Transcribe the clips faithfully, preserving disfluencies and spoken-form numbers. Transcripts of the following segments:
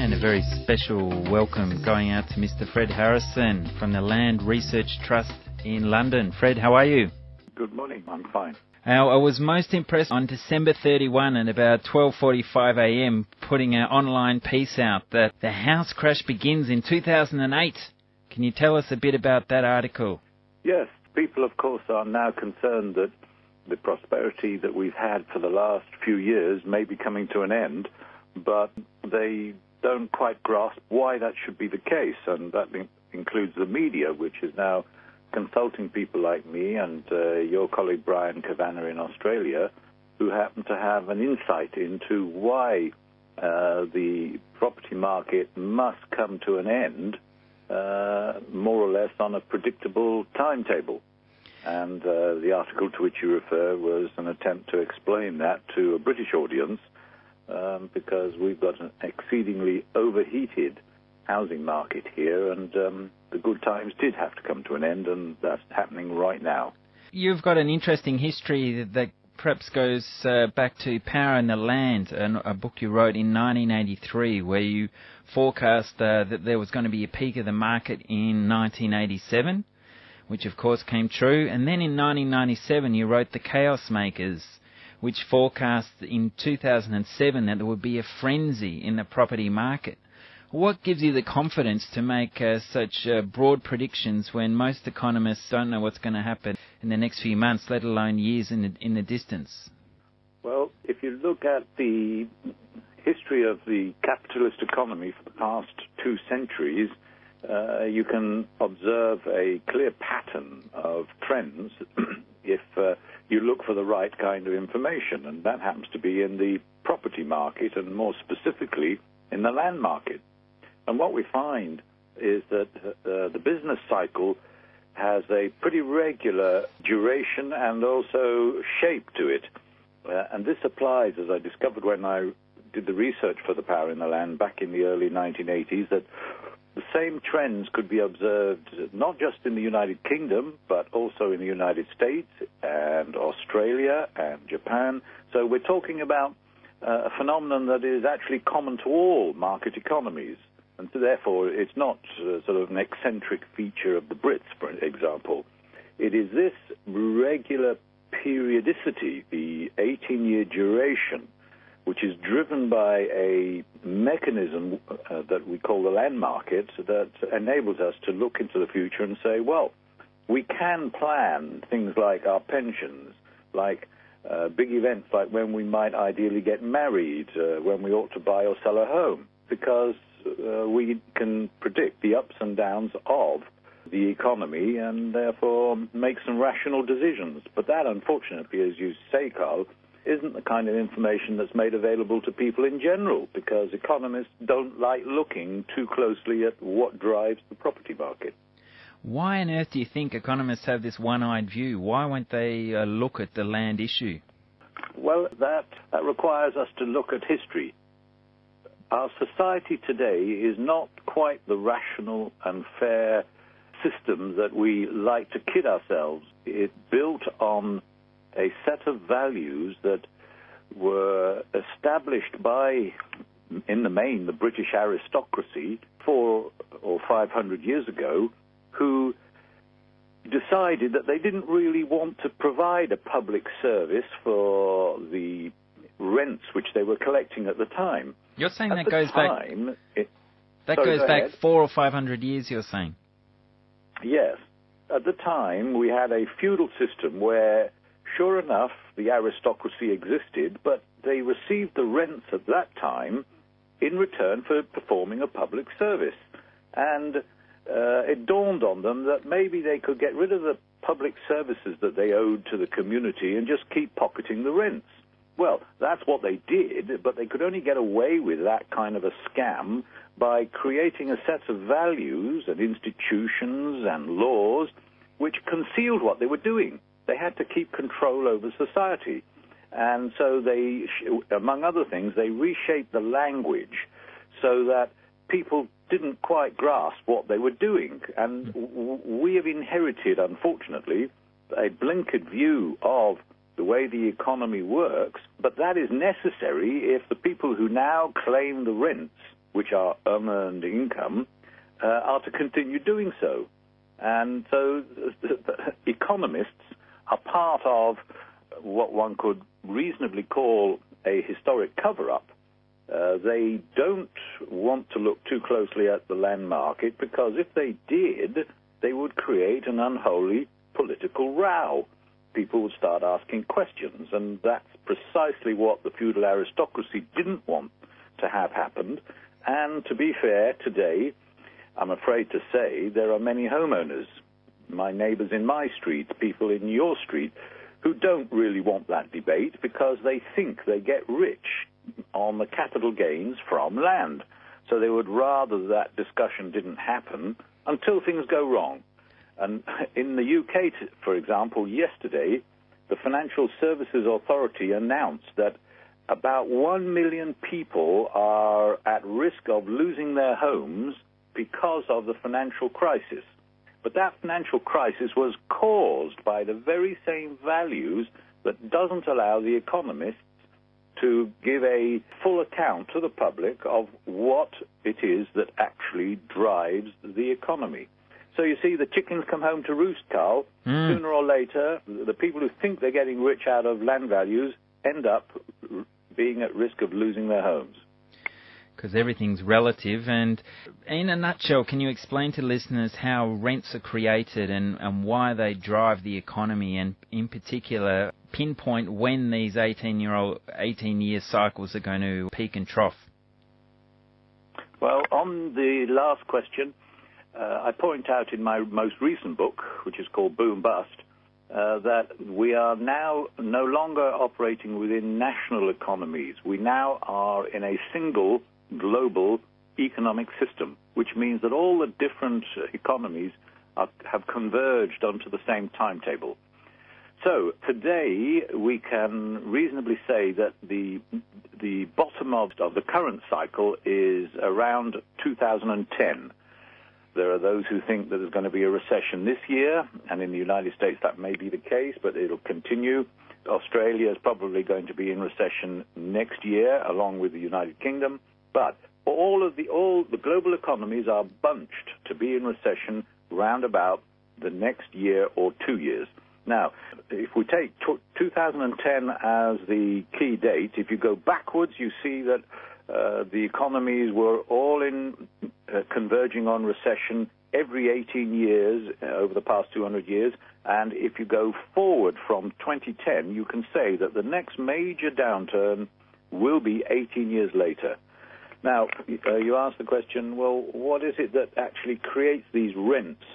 And a very special welcome going out to Mister Fred Harrison from the Land Research Trust in London. Fred, how are you? Good morning, I'm fine. Now, I was most impressed on December thirty-first at about twelve forty-five a m putting an online piece out that the house crash begins in two thousand eight. Can you tell us a bit about that article? Yes, people of course are now concerned that the prosperity that we've had for the last few years may be coming to an end, but they don't quite grasp why that should be the case, and that includes the media, which is now consulting people like me and uh, your colleague Brian Kavanagh in Australia, who happen to have an insight into why uh, the property market must come to an end uh, more or less on a predictable timetable. And uh, the article to which you refer was an attempt to explain that to a British audience, um, because we've got an exceedingly overheated housing market here, and um, the good times did have to come to an end, and that's happening right now. You've got an interesting history that perhaps goes uh, back to Power in the Land, a book you wrote in nineteen eighty-three, where you forecast uh, that there was going to be a peak of the market in nineteen eighty-seven, which of course came true. And then in nineteen ninety-seven you wrote The Chaos Makers, which forecast in two thousand seven that there would be a frenzy in the property market. What gives you the confidence to make uh, such uh, broad predictions when most economists don't know what's going to happen in the next few months, let alone years in the, in the distance? Well, if you look at the history of the capitalist economy for the past two centuries, uh, you can observe a clear pattern of trends if uh, you look for the right kind of information, and that happens to be in the property market, and more specifically in the land market. And what we find is that uh, the business cycle has a pretty regular duration and also shape to it. Uh, and this applies, as I discovered when I did the research for the Power in the Land back in the early nineteen eighties, that the same trends could be observed not just in the United Kingdom, but also in the United States and Australia and Japan. So we're talking about uh, a phenomenon that is actually common to all market economies. And so therefore, it's not uh, sort of an eccentric feature of the Brits, for example. It is this regular periodicity, the eighteen-year duration, which is driven by a mechanism uh, that we call the land market, that enables us to look into the future and say, well, we can plan things like our pensions, like uh, big events like when we might ideally get married, uh, when we ought to buy or sell a home, because Uh, we can predict the ups and downs of the economy and therefore make some rational decisions. But that, unfortunately, as you say, Carl, isn't the kind of information that's made available to people in general, because economists don't like looking too closely at what drives the property market. Why on earth do you think economists have this one-eyed view? Why won't they uh, look at the land issue? Well, that, that requires us to look at history. Our society today is not quite the rational and fair system that we like to kid ourselves. It's built on a set of values that were established by, in the main, the British aristocracy four or five hundred years ago, who decided that they didn't really want to provide a public service for the rents which they were collecting at the time. You're saying At that goes time, back. It, that sorry, goes go back ahead. four or five hundred years. You're saying. Yes, at the time we had a feudal system where, sure enough, the aristocracy existed, but they received the rents at that time in return for performing a public service, and uh, it dawned on them that maybe they could get rid of the public services that they owed to the community and just keep pocketing the rents. Well, that's what they did, but they could only get away with that kind of a scam by creating a set of values and institutions and laws which concealed what they were doing. They had to keep control over society. And so they, among other things, they reshaped the language so that people didn't quite grasp what they were doing. And w- we have inherited, unfortunately, a blinkered view of the way the economy works, but that is necessary if the people who now claim the rents which are unearned income, uh, are to continue doing so. And so economists are part of what one could reasonably call a historic cover-up. Uh, they don't want to look too closely at the land market, because if they did, they would create an unholy political row. People would start asking questions, and that's precisely what the feudal aristocracy didn't want to have happened. And to be fair, today, I'm afraid to say, there are many homeowners, my neighbors in my street, people in your street, who don't really want that debate because they think they get rich on the capital gains from land. So they would rather that discussion didn't happen until things go wrong. And in the U K, for example, yesterday, the Financial Services Authority announced that about one million people are at risk of losing their homes because of the financial crisis. But that financial crisis was caused by the very same values that doesn't allow the economists to give a full account to the public of what it is that actually drives the economy. So you see, the chickens come home to roost, Carl. Mm. Sooner or later, the people who think they're getting rich out of land values end up being at risk of losing their homes. Because everything's relative. And in a nutshell, can you explain to listeners how rents are created and, and why they drive the economy, and in particular pinpoint when these eighteen-year-old, eighteen-year cycles are going to peak and trough? Well, on the last question, uh, I point out in my most recent book, which is called Boom Bust, Uh, that we are now no longer operating within national economies. We now are in a single global economic system, which means that all the different economies are, have converged onto the same timetable. So today we can reasonably say that the the bottom of, of the current cycle is around two thousand ten. There are those who think that there's going to be a recession this year, and in the United States that may be the case, but it'll continue. Australia is probably going to be in recession next year, along with the United Kingdom. But all of the all the global economies are bunched to be in recession round about the next year or two years. Now, if we take two thousand ten as the key date, if you go backwards, you see that Uh, the economies were all in uh, converging on recession every eighteen years uh, over the past two hundred years. And if you go forward from twenty ten, you can say that the next major downturn will be eighteen years later. Now, uh, you ask the question, well, what is it that actually creates these rents?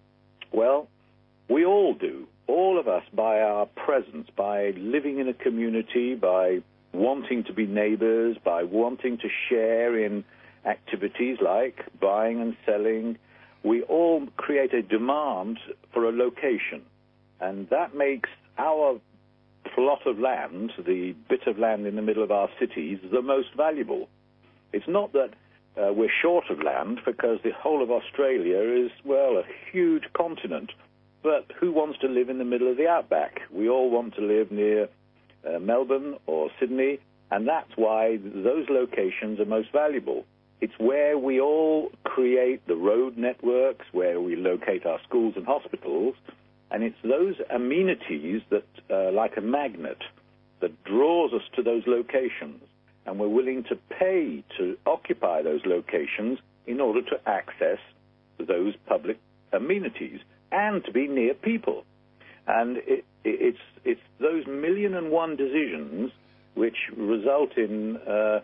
Well, we all do. All of us, by our presence, by living in a community, by wanting to be neighbors, by wanting to share in activities like buying and selling, we all create a demand for a location. And that makes our plot of land, the bit of land in the middle of our cities, the most valuable. It's not that uh, we're short of land, because the whole of Australia is, well, a huge continent. But who wants to live in the middle of the outback? We all want to live near Uh, Melbourne or Sydney, and that's why those locations are most valuable. It's where we all create the road networks, where we locate our schools and hospitals, and it's those amenities that, uh, like a magnet, that draws us to those locations, and we're willing to pay to occupy those locations in order to access those public amenities and to be near people. And it, it's it's those million and one decisions which result in uh,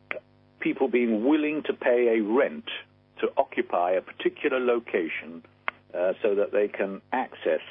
people being willing to pay a rent to occupy a particular location uh, so that they can access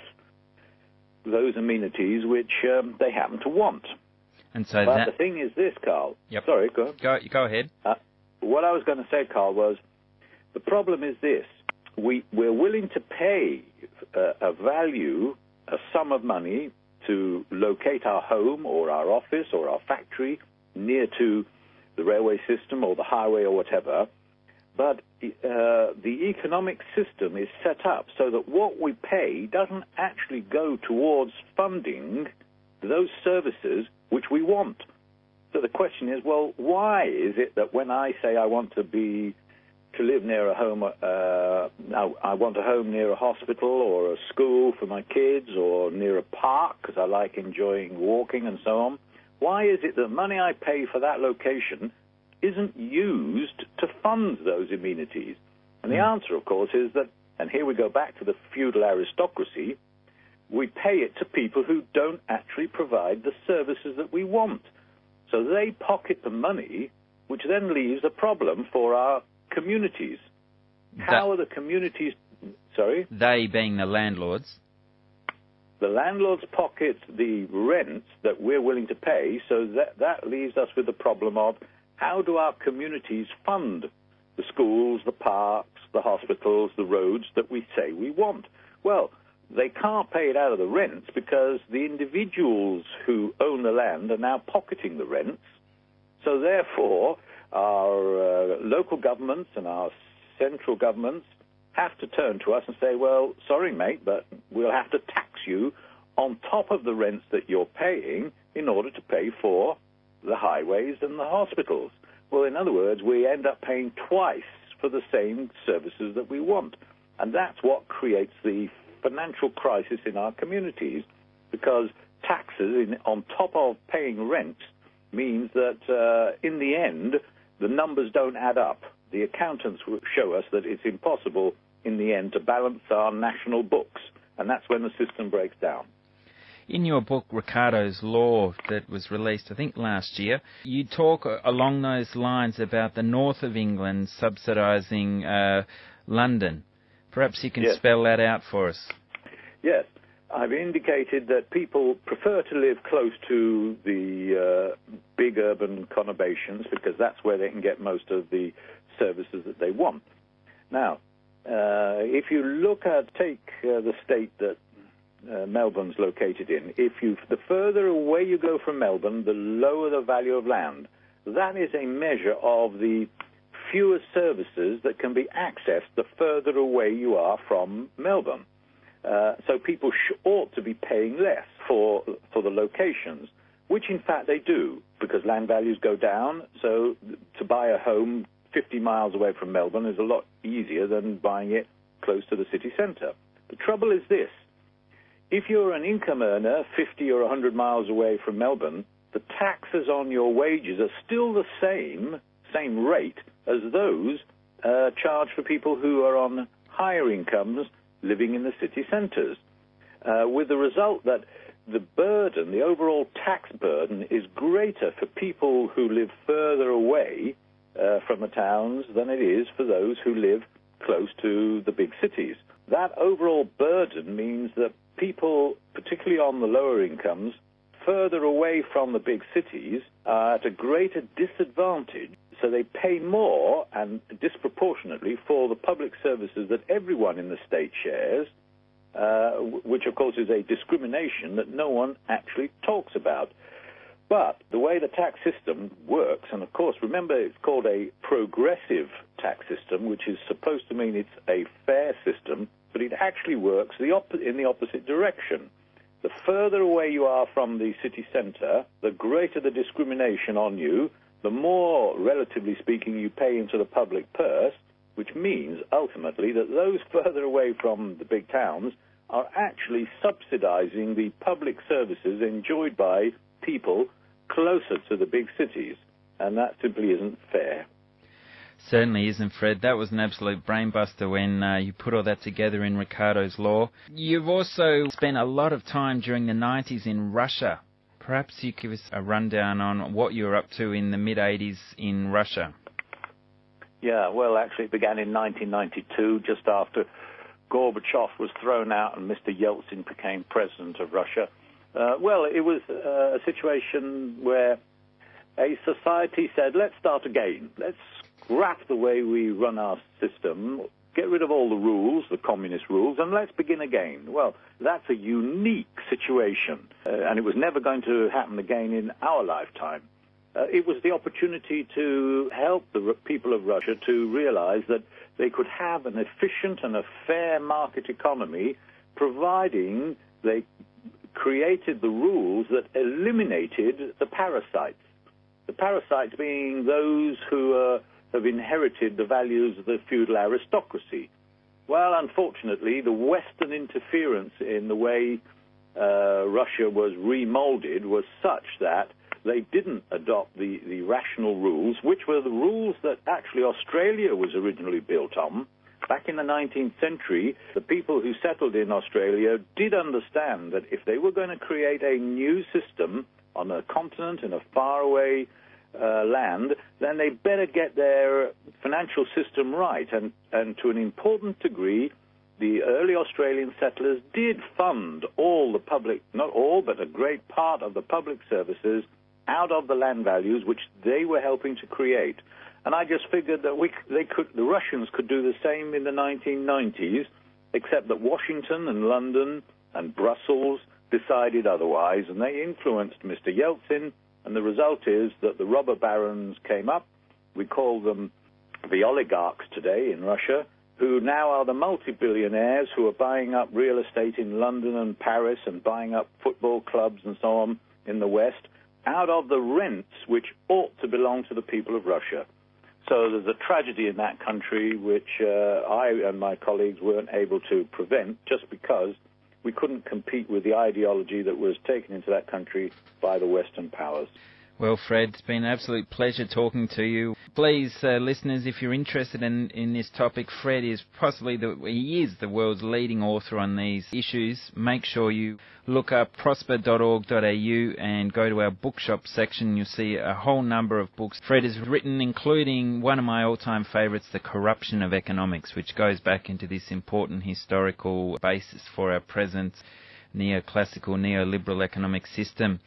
those amenities which um, they happen to want. And so but that... the thing is this, Carl. Yep. Sorry, go on. Go, go ahead. Uh, what I was going to say, Carl, was the problem is this. We, we're willing to pay uh, a value, a sum of money, to locate our home or our office or our factory near to the railway system or the highway or whatever. But uh, the economic system is set up so that what we pay doesn't actually go towards funding those services which we want. So the question is, well, why is it that when I say I want to be to live near a home, uh, I want a home near a hospital or a school for my kids or near a park because I like enjoying walking and so on, why is it that money I pay for that location isn't used to fund those amenities? And the answer, of course, is that, and here we go back to the feudal aristocracy, we pay it to people who don't actually provide the services that we want. So they pocket the money, which then leaves a problem for our communities. How that, are the communities... Sorry? They being the landlords. The landlords pocket the rents that we're willing to pay, so that, that leaves us with the problem of how do our communities fund the schools, the parks, the hospitals, the roads that we say we want? Well, they can't pay it out of the rents because the individuals who own the land are now pocketing the rents. So therefore, our uh, local governments and our central governments have to turn to us and say, well, sorry, mate, but we'll have to tax you on top of the rents that you're paying in order to pay for the highways and the hospitals. Well, in other words, we end up paying twice for the same services that we want. And that's what creates the financial crisis in our communities, because taxes in, on top of paying rent means that uh, in the end, the numbers don't add up. The accountants will show us that it's impossible in the end to balance our national books, and that's when the system breaks down. In your book, Ricardo's Law, that was released, I think, last year, you talk along those lines about the north of England subsidising uh, London. Perhaps you can yes. spell that out for us. Yes. I've indicated that people prefer to live close to the uh, big urban conurbations because that's where they can get most of the services that they want. Now, uh, if you look at, take uh, the state that uh, Melbourne's located in, if you, the further away you go from Melbourne, the lower the value of land. That is a measure of the fewer services that can be accessed the further away you are from Melbourne. Uh, so people sh- ought to be paying less for for the locations, which in fact they do, because land values go down. So to buy a home fifty miles away from Melbourne is a lot easier than buying it close to the city centre. The trouble is this. If you're an income earner fifty or one hundred miles away from Melbourne, the taxes on your wages are still the same, same rate as those uh, charged for people who are on higher incomes living in the city centres, uh, with the result that the burden, the overall tax burden, is greater for people who live further away uh, from the towns than it is for those who live close to the big cities. That overall burden means that people, particularly on the lower incomes, further away from the big cities, are at a greater disadvantage. So they pay more and disproportionately for the public services that everyone in the state shares, uh, which of course is a discrimination that no one actually talks about. But the way the tax system works, and of course remember it's called a progressive tax system, which is supposed to mean it's a fair system, but it actually works the op- in the opposite direction. The further away you are from the city centre, the greater the discrimination on you, the more, relatively speaking, you pay into the public purse, which means, ultimately, that those further away from the big towns are actually subsidizing the public services enjoyed by people closer to the big cities, and that simply isn't fair. Certainly isn't, Fred. That was an absolute brainbuster when uh, you put all that together in Ricardo's Law. You've also spent a lot of time during the nineties in Russia. Perhaps you give us a rundown on what you were up to in the mid-eighties in Russia. Yeah, well, actually it began in nineteen ninety-two, just after Gorbachev was thrown out and Mister Yeltsin became president of Russia. Uh, well, it was uh, a situation where a society said, let's start again. Let's scrap the way we run our system, get rid of all the rules, the communist rules, and let's begin again. Well, that's a unique situation, uh, and it was never going to happen again in our lifetime. Uh, it was the opportunity to help the r- people of Russia to realize that they could have an efficient and a fair market economy, providing they created the rules that eliminated the parasites. The parasites being those who uh, have inherited the values of the feudal aristocracy. Well, unfortunately, the Western interference in the way uh, Russia was remolded was such that they didn't adopt the, the rational rules, which were the rules that actually Australia was originally built on. Back in the nineteenth century, the people who settled in Australia did understand that if they were going to create a new system on a continent in a faraway uh, land, then they better get their financial system right. And, and to an important degree, the early Australian settlers did fund all the public, not all, but a great part of the public services out of the land values which they were helping to create. And I just figured that we, they could, the Russians could do the same in the nineteen nineties, except that Washington and London and Brussels decided otherwise, and they influenced Mister Yeltsin, and the result is that the robber barons came up. We call them the oligarchs today in Russia, who now are the multi-billionaires who are buying up real estate in London and Paris and buying up football clubs and so on in the West, out of the rents which ought to belong to the people of Russia. So there's a tragedy in that country which uh, I and my colleagues weren't able to prevent just because we couldn't compete with the ideology that was taken into that country by the Western powers. Well, Fred, it's been an absolute pleasure talking to you. Please, uh, listeners, if you're interested in, in this topic, Fred is possibly, the, he is the world's leading author on these issues. Make sure you look up prosper dot org dot a u and go to our bookshop section. You'll see a whole number of books Fred has written, including one of my all-time favourites, The Corruption of Economics, which goes back into this important historical basis for our present neoclassical, neoliberal economic system.